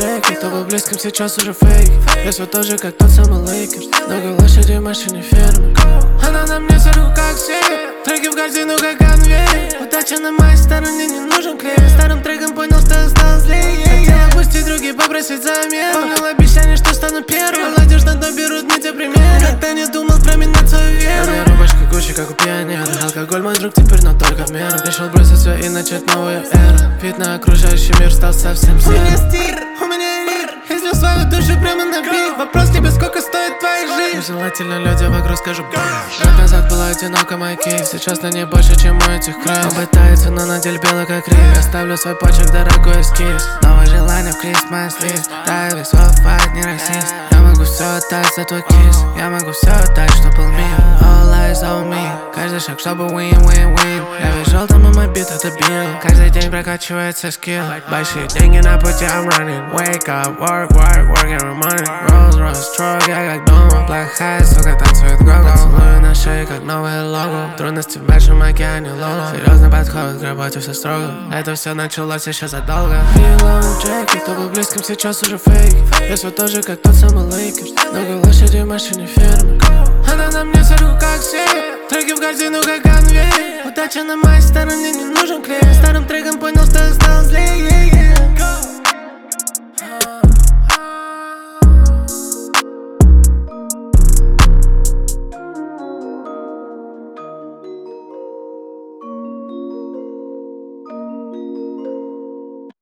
треки, кто был близким, сейчас уже фейк. Я все тоже как тот самый Лейкерс. Много лошадей в машине фермы. Она на мне сверху как все. Треки в корзину как конвейер. Удача на моей стороне, не нужен клей. Старым треком понял, что я стал злее. Хотел отпустить руки, попросить замену. Помнил обещание, что стану первым. Молодежь на дно берут мне те примеры. Когда не думал променять свою веру. На рубашка Гуччи, как у пионера. Алкоголь мой друг теперь, но только в меру. Решил бросить все и начать новую эру. Вид на окружающий мир стал совсем серым. У меня стиль, у меня мир. Излил свою душу прямо на бит. Вопрос тебе, сколько стоит твоя жизнь? Желательно люди вокруг скажу. Год назад была одинока моя кейс. Сейчас на ней больше, чем у этих крыс. Он пытается, но на деле белый как риф. Я ставлю свой почерк, дорогой эскиз. Новое желание в Christmas list. Да, я весь не расист. Я могу все отдать за твой кис. Я могу все отдать, что был мир. All eyes on me. Каждый шаг, чтобы win-win-win. Я весь желтым, и мой бит это бил. Каждый день прокачивается скилл. Большие деньги на пути, I'm running. Wake up, work, every morning. Rolls Royce, truck, я как дома. Black high, сука, танцует гого. Целую на шее, как новое лого. Трудности в большом океане лоло. Серьезный подход, к работе все строго. Это все началось еще задолго. Треки, кто был близким, сейчас уже фейк. Я все тоже как тот самый Лейкерс. Много лошадей в машине фермы. Она на мне сверху как все. Треки в корзину как конвейер. Удача на моей стороне, не нужен клей. Старым треком понял, что я стал злее.